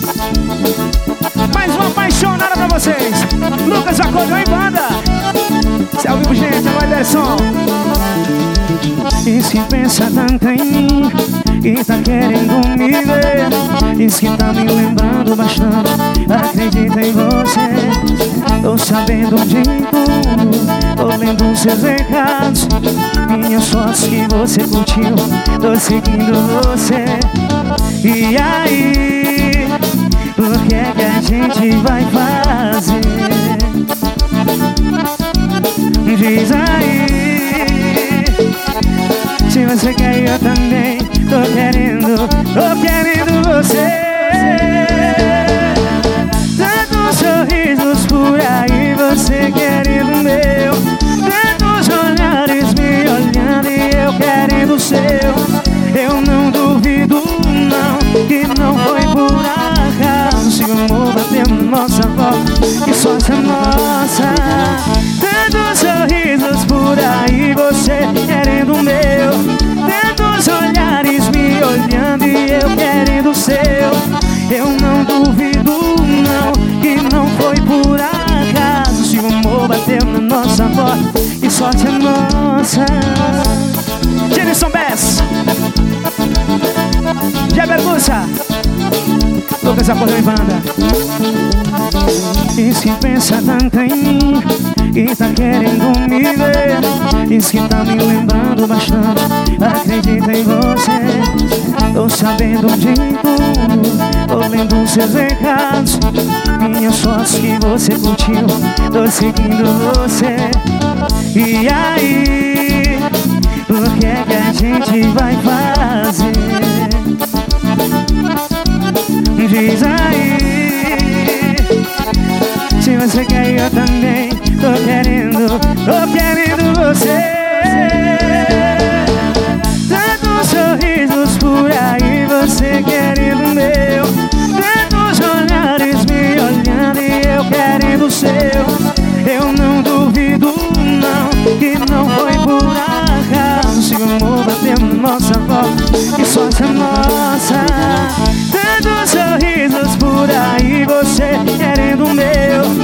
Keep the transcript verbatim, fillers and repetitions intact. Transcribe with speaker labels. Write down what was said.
Speaker 1: Mais uma apaixonada pra vocês. Lucas Acordeon em banda. Se é ao vivo, gente, agora é som. Diz que pensa tanto em mim e tá querendo me ver. Diz que tá me lembrando bastante, acredita em você. Tô sabendo de tudo, tô lendo seus recados, minhas fotos que você curtiu, tô seguindo você. E aí, o que é que a gente vai fazer? Diz aí, se você quer eu também, tô querendo, tô querendo você. Tantos sorrisos por aí, você querendo meu, tantos olhares me olhando e eu querendo o seu. Eu não duvido não, que não foi por acaso, se o amor bateu na nossa porta e sorte é nossa. Tantos sorrisos por aí, você querendo o meu, tantos olhares me olhando e eu querendo o seu. Eu não duvido não, que não foi por acaso, se o amor bateu na nossa porta e sorte é nossa. Jenison Bess, Jeber Gussa, Lucas Acordeon em banda. Diz que pensa tanto em mim e tá querendo me ver. Diz que tá me lembrando bastante, acredita em você. Tô sabendo de tudo, tô lendo seus recados, minhas fotos que você curtiu, tô seguindo você. E aí, o que é que a gente vai fazer? Diz aí, se você quer eu também, tô querendo, tô querendo você. Tantos sorrisos por aí, você querendo meu, tantos olhares me olhando e eu querendo o seu. Eu não duvido não, que não foi por acaso, se o amor bateu na nossa porta e sorte é nossa. Tantos sorrisos por aí, você querendo o meu,